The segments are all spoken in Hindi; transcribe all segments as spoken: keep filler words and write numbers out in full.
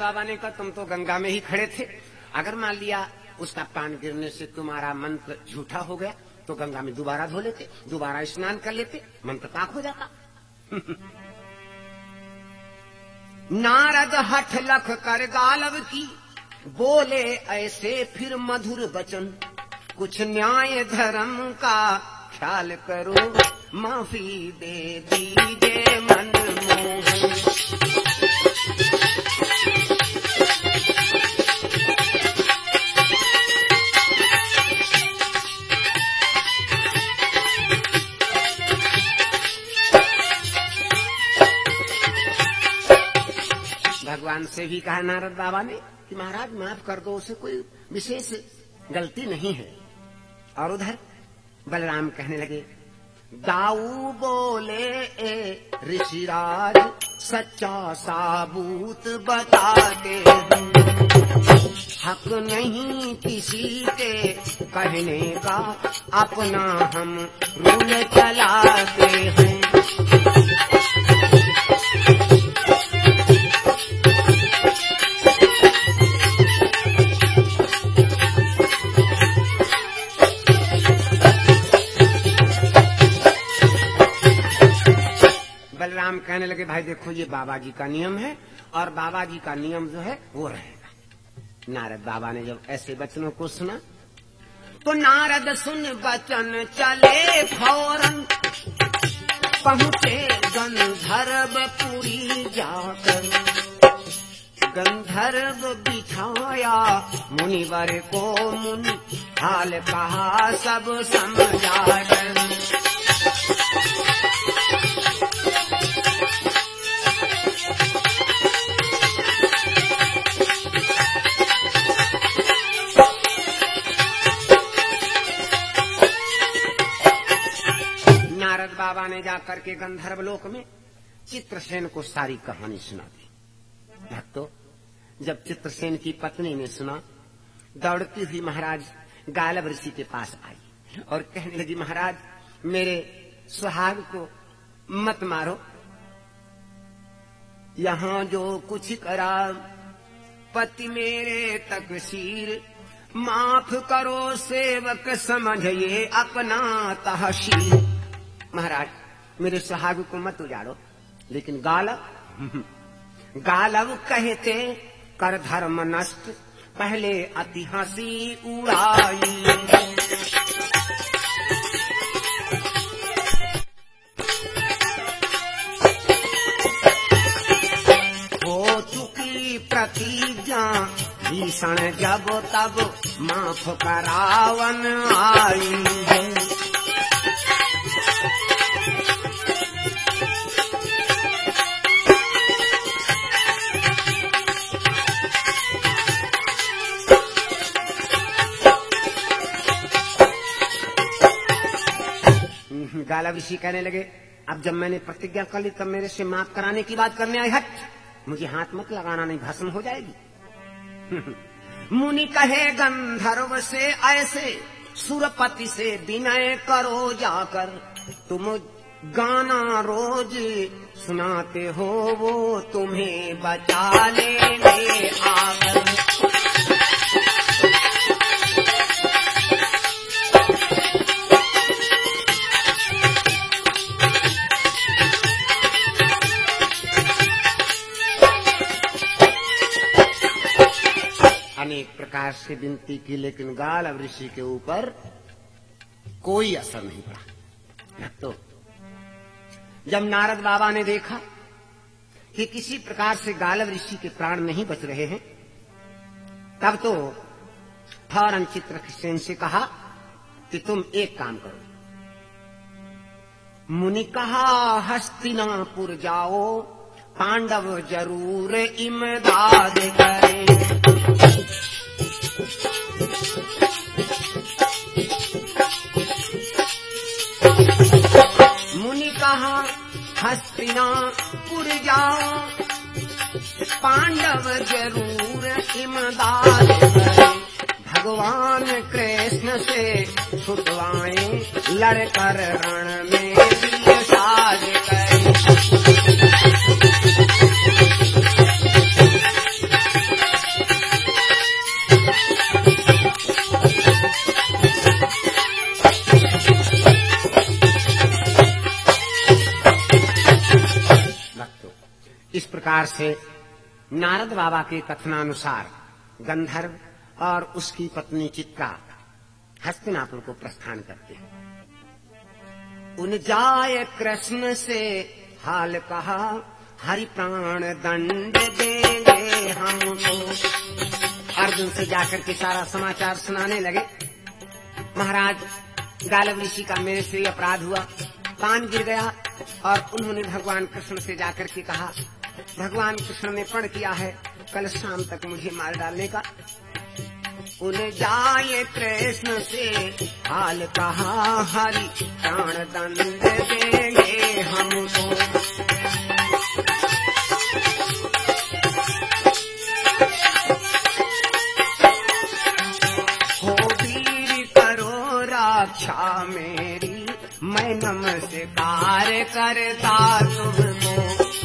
बाबा ने कहा तुम तो गंगा में ही खड़े थे, अगर मान लिया उसका पान गिरने से तुम्हारा मंत्र झूठा हो गया तो गंगा में दोबारा धो लेते, दोबारा स्नान कर लेते, मंत्र पाक हो जाता। नारद हठ लख कर गालव की, बोले ऐसे फिर मधुर वचन, कुछ न्याय धर्म का ख्याल करो, माफी दे दीजिए मनमोहन। भगवान से भी कहा नारद बाबा ने कि महाराज माफ कर दो, उसे कोई विशेष गलती नहीं है। और उधर बलराम कहने लगे, दाऊ बोले ए ऋषिराज, सच्चा साबूत बता दे, हक नहीं किसी के कहने का, अपना हम रूल चलाते हैं। बलराम कहने लगे, भाई देखो ये बाबा जी का नियम है और बाबा जी का नियम जो है वो रहेगा। नारद बाबा ने जब ऐसे वचनों को सुना तो नारद सुन वचन चले फौरन, पहुंचे गंधर्वपुरी जाकर, गंधर्व बिठाया मुनिवर को, मुनि हाल कहा सब समझाकर। नारद बाबा ने जाकर के गंधर्व लोक में चित्रसेन को सारी कहानी सुना दी। भक्तों, जब चित्रसेन की पत्नी ने सुना, दौड़ती हुई महाराज गालव ऋषि के पास आई और कहने लगी, महाराज मेरे सुहाग को मत मारो, यहाँ जो कुछ करा पति मेरे तकसीर, माफ करो सेवक समझिए अपना तहसील। महाराज मेरे सुहाग को मत उजाड़ो, लेकिन गालव गालव कहते कर धर्म नष्ट, पहले अति हंसी उड़ाई। हो चुकी प्रतिज्ञा भीषण, जब तब माफ करावन आई है। गालव ऋषि कहने लगे, अब जब मैंने प्रतिज्ञा कर ली तब मेरे से माफ कराने की बात करने आई, हट, मुझे हाथ मत लगाना, नहीं भस्म हो जाएगी। मुनि कहे गंधर्व से ऐसे, सुरपति से विनय करो जाकर, तुम गाना रोज सुनाते हो, वो तुम्हें बचा लेने आकर। अनेक प्रकार से विनती की, लेकिन गालव ऋषि के ऊपर कोई असर नहीं पड़ा। तो जब नारद बाबा ने देखा कि किसी प्रकार से गालव ऋषि के प्राण नहीं बच रहे हैं, तब तो फौरन चित्रसेन से कहा कि तुम एक काम करो। मुनि कहा हस्तिनापुर जाओ, पांडव जरूर इमदाद करें। मुनि कहा हस्तिनापुर जाओ, पांडव जरूर इमदाद करें। भगवान कृष्ण से छुटवाएं, लड़कर रण में वीर साज करें। प्रकार से नारद बाबा के कथनानुसार गंधर्व और उसकी पत्नी चित्रा हस्तिनापुर को प्रस्थान करते हैं। उन जाए कृष्ण से हाल कहा, हरि प्राण दंड देंगे हमको। अर्जुन से जाकर के सारा समाचार सुनाने लगे। महाराज गालव ऋषि का मेरे से अपराध हुआ, कान गिर गया और उन्होंने भगवान कृष्ण से जाकर के कहा, भगवान कृष्ण ने प्रण किया है कल शाम तक मुझे मार डालने का। उन जाए कृष्ण से हाल कहा, हरि प्राण दंड देंगे हमको। हो वीर करो रक्षा मेरी, मैं नमस्कार करता तुमको।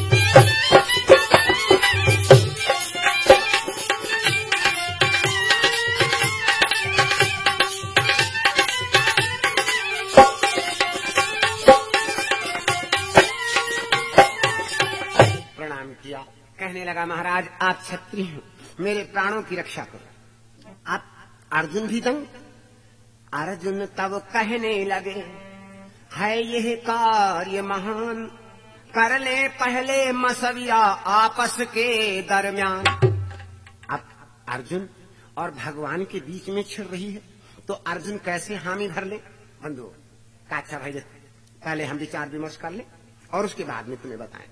कहने लगा, महाराज आप क्षत्रिय हैं, मेरे प्राणों की रक्षा करो। आप अर्जुन भी दंग। अर्जुन तब कहने लगे, है यह कार्य महान, कर ले पहले मसविया आपस के दरमियान। अब अर्जुन और भगवान के बीच में छिड़ रही है, तो अर्जुन कैसे हामी भर ले? बंधु का अच्छा भाई, पहले हम विचार विमर्श कर ले और उसके बाद में तुम्हें बताएं।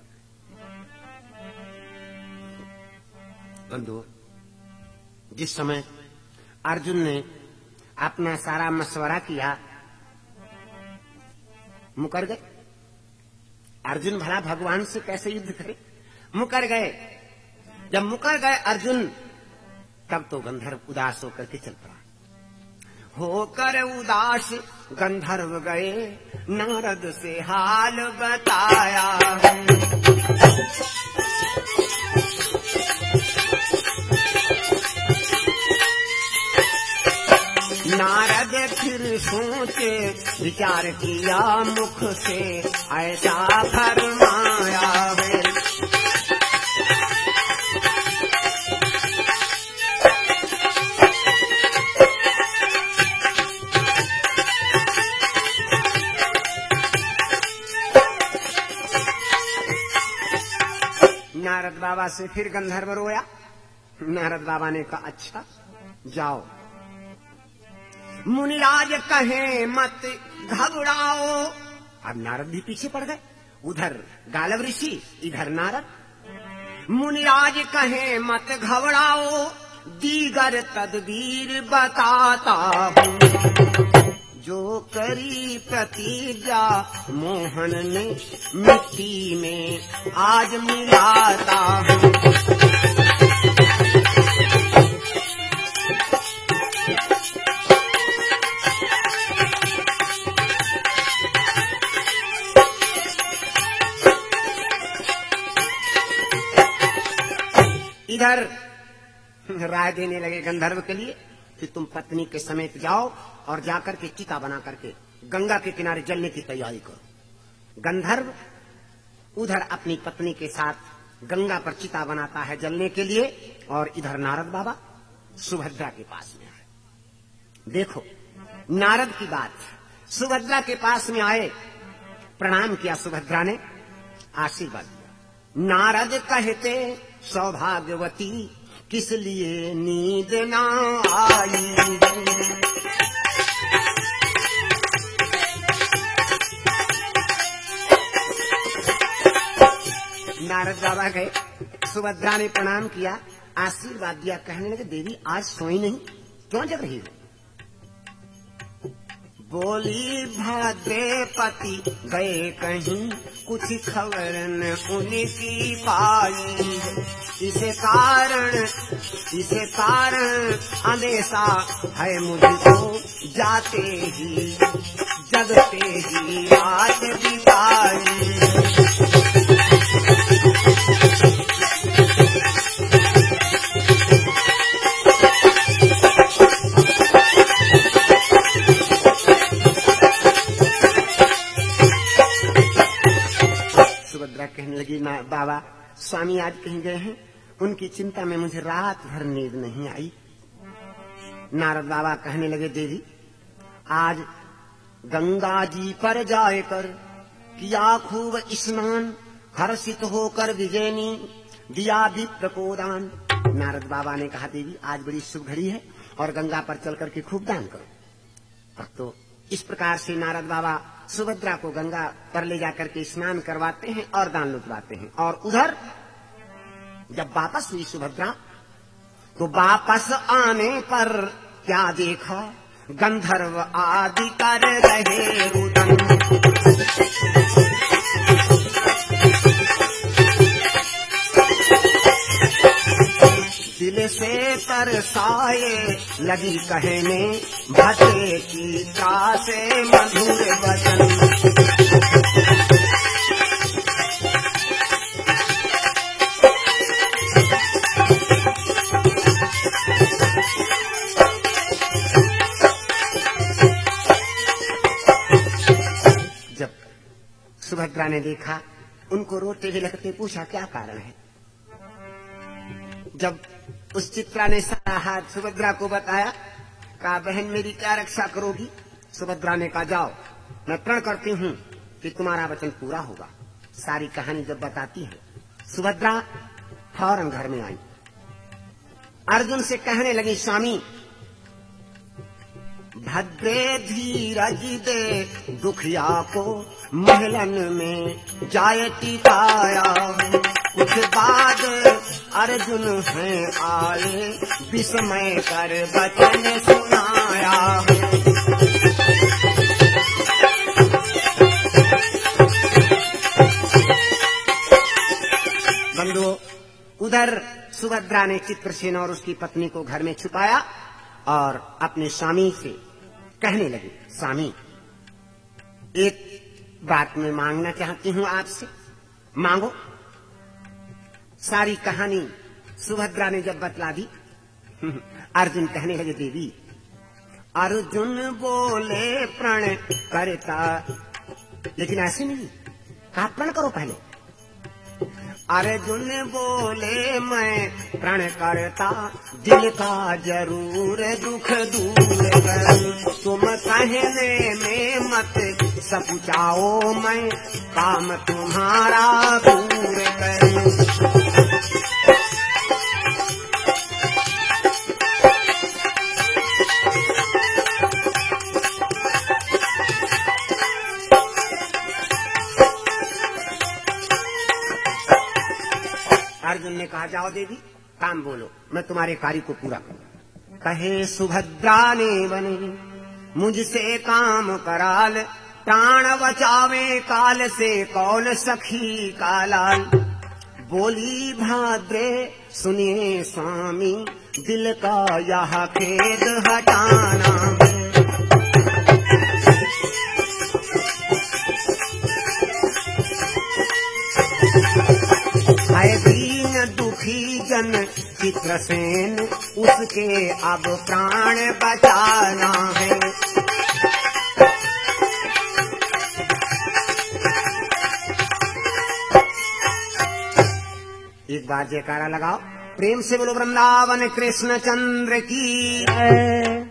बंधु, जिस समय अर्जुन ने अपना सारा मशवरा किया, मुकर गए। अर्जुन भला भगवान से कैसे युद्ध करे? मुकर गए। जब मुकर गए अर्जुन, तब तो गंधर्व उदास होकर के चल पड़ा। होकर उदास गंधर्व गए, नारद से हाल बताया। नारद फिर सोचे विचार किया, मुख से ऐसा फरमाया है। नारद बाबा से फिर गंधर्व रोया। नारद बाबा ने कहा, अच्छा जाओ, मुनिराज कहे मत घबराओ। अब नारद भी पीछे पड़ गए, उधर गालव ऋषि, इधर नारद। मुनिराज कहे मत घबराओ, दीगर तदबीर बताता हूँ। जो करी प्रतिज्ञा मोहन ने, मिट्टी में आज मिलाता हूँ। इधर राय देने लगे गंधर्व के लिए कि तुम पत्नी के समेत जाओ और जाकर के चिता बना करके गंगा के किनारे जलने की तैयारी करो। गंधर्व उधर अपनी पत्नी के साथ गंगा पर चिता बनाता है जलने के लिए, और इधर नारद बाबा सुभद्रा के पास में आए। देखो नारद की बात, सुभद्रा के पास में आए, प्रणाम किया सुभद्रा ने, आशीर्वाद दिया। नारद कहते, सौभाग्यवती किस लिए नींद ना आई। नारद बाबा गए, सुभद्रा ने प्रणाम किया, आशीर्वाद दिया। कहने लगे, देवी आज सोई नहीं, क्यों जग रही हो? बोली, भद्रपति गए कहीं, कुछ खबर न उनकी पाई। इसे कारण इसे कारण अंदेशा है मुझको, जाते ही जगते ही रात बिताई। कहने लगी, ना बाबा स्वामी आज कहीं गए हैं, उनकी चिंता में मुझे रात भर नींद नहीं आई। नारद बाबा कहने लगे, देवी आज गंगा जी पर जाए कर किया खूब स्नान, हर्षित होकर विजयनी दिया विप्र को दान। नारद बाबा ने कहा, देवी आज बड़ी शुभ घड़ी है और गंगा पर चल करके खूब दान करो। तो इस प्रकार से नारद बाबा सुभद्रा को गंगा पर ले जाकर के स्नान करवाते हैं और दान लुटवाते हैं। और उधर जब वापस हुई सुभद्रा तो वापस आने पर क्या देखा, गंधर्व आदि कर रहे रुदन। दिल से तरसाए लगी कहने, भटे की त्रासे मधुर वचन। जब सुभद्रा ने देखा, उनको रोते हुए लगते पूछा, क्या कारण है? जब उस चित्रा ने सारा हाथ सुभद्रा को बताया, कहा बहन मेरी क्या रक्षा करोगी? सुभद्रा ने कहा, जाओ मैं प्रण करती हूँ कि तुम्हारा वचन पूरा होगा। सारी कहानी जब बताती है, सुभद्रा फौरन घर में आई, अर्जुन से कहने लगी, स्वामी भद्रे धीरज दे दुखिया को, महलन में जाए टिकाया। कुछ बाद अर्जुन है आए, विस्मय कर वचन सुनाया। बंधुओं, उधर सुभद्रा ने चित्रसेन और उसकी पत्नी को घर में छुपाया और अपने स्वामी से कहने लगी, स्वामी एक बात मैं मांगना चाहती हूँ आपसे, मांगो। सारी कहानी सुभद्रा ने जब बतला दी, अर्जुन कहने लगे, देवी अर्जुन बोले प्रण करता, लेकिन ऐसे नहीं कहा, प्रण करो पहले। अर्जुन बोले मैं प्रण करता, दिल का जरूर दुख दूर कर। तुम कहने में मत सपुचाओ, मैं काम तुम्हारा दूर कर। अर्जुन ने कहा, जाओ देवी काम बोलो, मैं तुम्हारे कार्य को पूरा करूं। कहे सुभद्रा ने बने मुझसे काम कराल, प्राण बचावे काल से कौन सखी का लाल। बोली भाद्रे सुनिए स्वामी, दिल का यह खेद हटाना है। दुखी जन चित्रसेन, उसके अब प्राण बचाना है। एक बार जयकारा लगाओ, प्रेम से बोलो वृंदावन कृष्ण चंद्र की।